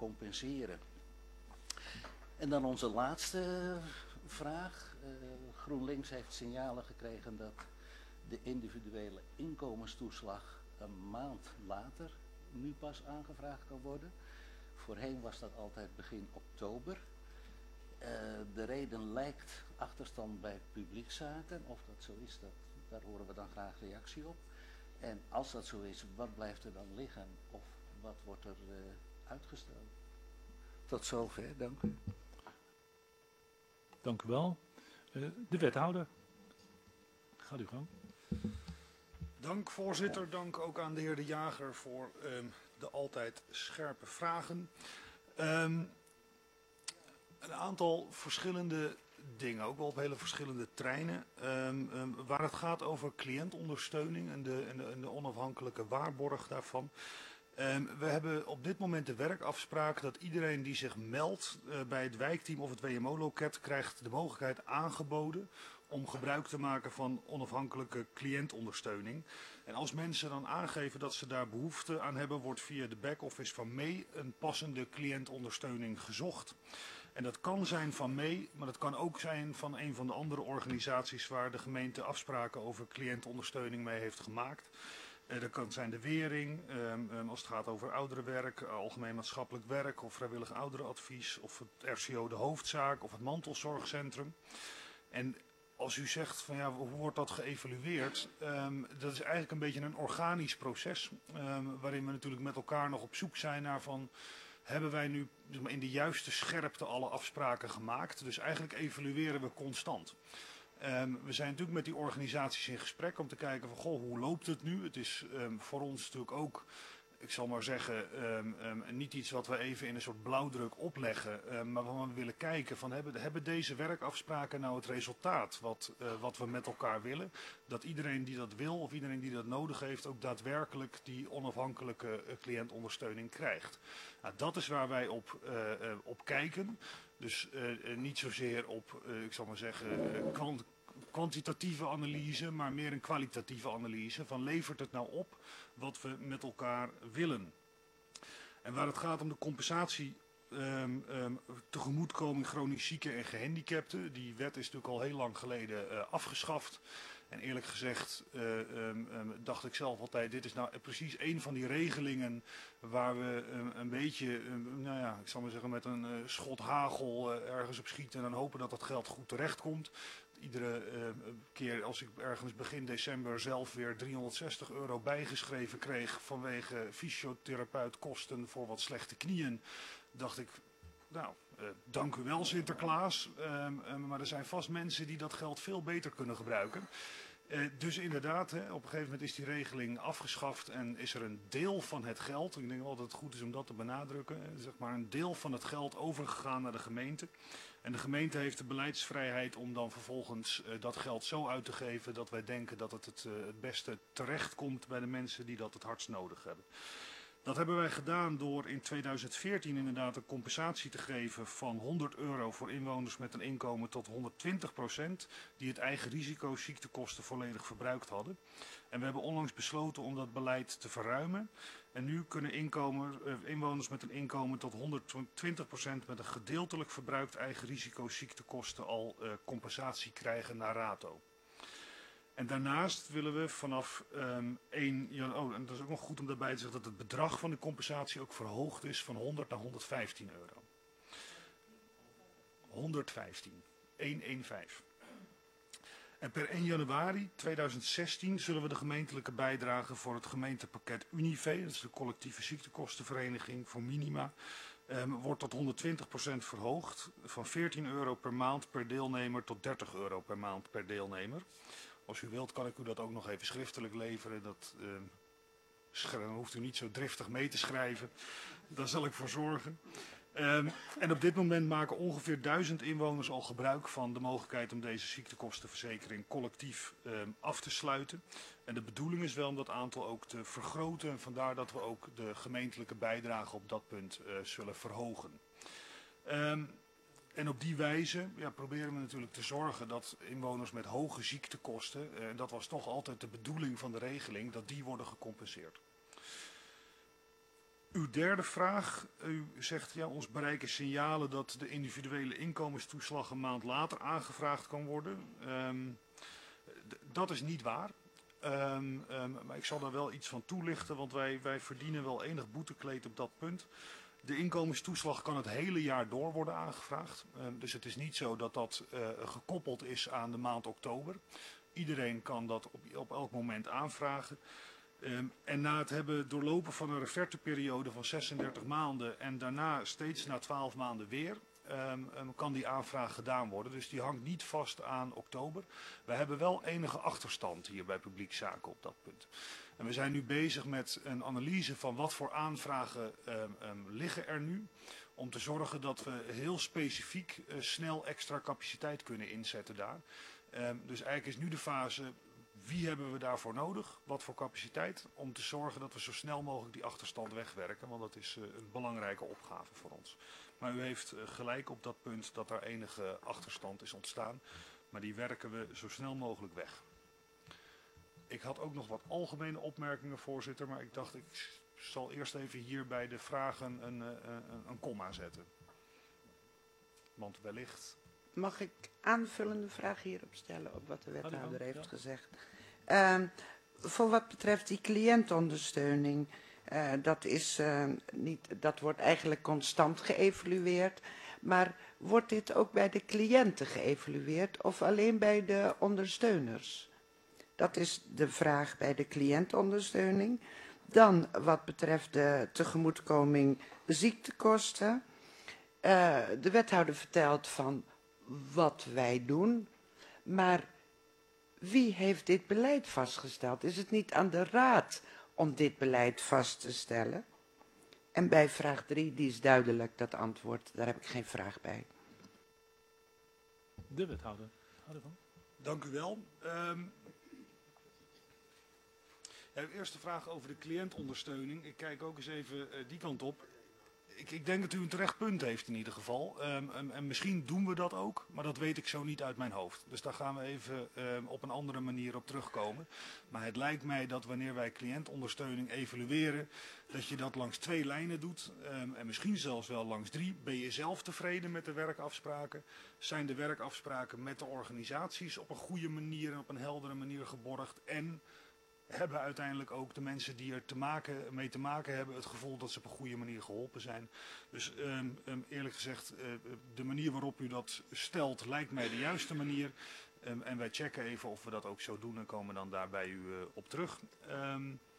compenseren. En dan onze laatste vraag. GroenLinks heeft signalen gekregen dat de individuele inkomenstoeslag een maand later nu pas aangevraagd kan worden. Voorheen was dat altijd begin oktober. De reden lijkt achterstand bij publiekzaken. Of dat zo is, daar horen we dan graag reactie op. En als dat zo is, wat blijft er dan liggen? Of wat wordt er uitgesteld? Tot zover, dank u. Dank u wel. De wethouder. Gaat u gang. Dank voorzitter, dank ook aan de heer De Jager voor de altijd scherpe vragen. Een aantal verschillende dingen, ook wel op hele verschillende treinen. Waar het gaat over cliëntondersteuning en de onafhankelijke waarborg daarvan. We hebben op dit moment de werkafspraak dat iedereen die zich meldt bij het wijkteam of het WMO-loket krijgt de mogelijkheid aangeboden om gebruik te maken van onafhankelijke cliëntondersteuning. En als mensen dan aangeven dat ze daar behoefte aan hebben, wordt via de back-office van mee een passende cliëntondersteuning gezocht. En dat kan zijn van mee, maar dat kan ook zijn van een van de andere organisaties waar de gemeente afspraken over cliëntondersteuning mee heeft gemaakt. Dat kan zijn de Wering, als het gaat over ouderenwerk, algemeen maatschappelijk werk of vrijwillig ouderenadvies, of het RCO de hoofdzaak of het mantelzorgcentrum. En als u zegt van ja, hoe wordt dat geëvalueerd, dat is eigenlijk een beetje een organisch proces, waarin we natuurlijk met elkaar nog op zoek zijn naar van, hebben wij nu in de juiste scherpte alle afspraken gemaakt. Dus eigenlijk evalueren we constant. We zijn natuurlijk met die organisaties in gesprek om te kijken van, goh, hoe loopt het nu? Het is voor ons natuurlijk ook, ik zal maar zeggen, niet iets wat we even in een soort blauwdruk opleggen. Maar waar we willen kijken van, hebben deze werkafspraken nou het resultaat wat we met elkaar willen? Dat iedereen die dat wil of iedereen die dat nodig heeft ook daadwerkelijk die onafhankelijke cliëntondersteuning krijgt. Nou, dat is waar wij op kijken. Dus niet zozeer op, ik zal maar zeggen, kwantitatieve analyse, maar meer een kwalitatieve analyse. Van levert het nou op wat we met elkaar willen? En waar het gaat om de compensatie, tegemoetkoming chronisch zieken en gehandicapten. Die wet is natuurlijk al heel lang geleden afgeschaft. En eerlijk gezegd dacht ik zelf altijd, dit is nou precies een van die regelingen waar we een beetje, nou ja, ik zal maar zeggen met een schot hagel ergens op schieten en dan hopen dat dat geld goed terechtkomt. Iedere keer als ik ergens begin december zelf weer €360 bijgeschreven kreeg vanwege fysiotherapeutkosten voor wat slechte knieën, dacht ik, nou, dank u wel Sinterklaas, maar er zijn vast mensen die dat geld veel beter kunnen gebruiken. Dus inderdaad, op een gegeven moment is die regeling afgeschaft en is er een deel van het geld, ik denk wel dat het goed is om dat te benadrukken, zeg maar een deel van het geld overgegaan naar de gemeente. En de gemeente heeft de beleidsvrijheid om dan vervolgens dat geld zo uit te geven dat wij denken dat het beste terechtkomt bij de mensen die dat het hardst nodig hebben. Dat hebben wij gedaan door in 2014 inderdaad een compensatie te geven van €100 voor inwoners met een inkomen tot 120% die het eigen risico ziektekosten volledig verbruikt hadden. En we hebben onlangs besloten om dat beleid te verruimen. En nu kunnen inwoners met een inkomen tot 120% met een gedeeltelijk verbruikt eigen risico ziektekosten al compensatie krijgen naar rato. En daarnaast willen we vanaf 1 januari, en dat is ook nog goed om daarbij te zeggen dat het bedrag van de compensatie ook verhoogd is van €100 naar €115. 115. 115. En per 1 januari 2016 zullen we de gemeentelijke bijdrage voor het gemeentepakket Unive, dat is de collectieve ziektekostenvereniging voor minima, wordt tot 120% verhoogd. Van €14 per maand per deelnemer tot €30 per maand per deelnemer. Als u wilt kan ik u dat ook nog even schriftelijk leveren. Dat hoeft u niet zo driftig mee te schrijven. Daar zal ik voor zorgen. En op dit moment maken ongeveer 1000 inwoners al gebruik van de mogelijkheid om deze ziektekostenverzekering collectief af te sluiten. En de bedoeling is wel om dat aantal ook te vergroten. En vandaar dat we ook de gemeentelijke bijdrage op dat punt zullen verhogen. En op die wijze proberen we natuurlijk te zorgen dat inwoners met hoge ziektekosten, en dat was toch altijd de bedoeling van de regeling, dat die worden gecompenseerd. Uw derde vraag. U zegt, ja, ons bereiken signalen dat de individuele inkomenstoeslag een maand later aangevraagd kan worden. Dat is niet waar. Maar ik zal daar wel iets van toelichten, want wij verdienen wel enig boetekleed op dat punt. De inkomenstoeslag kan het hele jaar door worden aangevraagd. Dus het is niet zo dat dat gekoppeld is aan de maand oktober. Iedereen kan dat op elk moment aanvragen. En na het hebben doorlopen van een referteperiode van 36 maanden en daarna steeds na 12 maanden weer, kan die aanvraag gedaan worden. Dus die hangt niet vast aan oktober. We hebben wel enige achterstand hier bij Publiekzaken op dat punt. En we zijn nu bezig met een analyse van wat voor aanvragen liggen er nu. Om te zorgen dat we heel specifiek snel extra capaciteit kunnen inzetten daar. Dus eigenlijk is nu de fase, wie hebben we daarvoor nodig? Wat voor capaciteit? Om te zorgen dat we zo snel mogelijk die achterstand wegwerken. Want dat is een belangrijke opgave voor ons. Maar u heeft gelijk op dat punt dat er enige achterstand is ontstaan. Maar die werken we zo snel mogelijk weg. Ik had ook nog wat algemene opmerkingen, voorzitter. Maar ik dacht, ik zal eerst even hier bij de vragen een komma zetten. Want wellicht... Mag ik aanvullende vragen hierop stellen op wat de wethouder heeft gezegd? Voor wat betreft die cliëntondersteuning, dat wordt eigenlijk constant geëvalueerd. Maar wordt dit ook bij de cliënten geëvalueerd of alleen bij de ondersteuners? Dat is de vraag bij de cliëntondersteuning. Dan wat betreft de tegemoetkoming ziektekosten. De wethouder vertelt van wat wij doen, maar wie heeft dit beleid vastgesteld? Is het niet aan de raad om dit beleid vast te stellen? En bij vraag 3, die is duidelijk, dat antwoord, daar heb ik geen vraag bij. De wethouder. Dank u wel. Uw eerste vraag over de cliëntondersteuning. Ik kijk ook eens even die kant op. Ik denk dat u een terecht punt heeft in ieder geval. En misschien doen we dat ook, maar dat weet ik zo niet uit mijn hoofd. Dus daar gaan we even op een andere manier op terugkomen. Maar het lijkt mij dat wanneer wij cliëntondersteuning evalueren, dat je dat langs 2 lijnen doet. En misschien zelfs wel langs 3. Ben je zelf tevreden met de werkafspraken? Zijn de werkafspraken met de organisaties op een goede manier en op een heldere manier geborgd? En hebben uiteindelijk ook de mensen die er mee te maken hebben het gevoel dat ze op een goede manier geholpen zijn. Dus eerlijk gezegd, de manier waarop u dat stelt lijkt mij de juiste manier. En wij checken even of we dat ook zo doen en komen dan daar bij u op terug.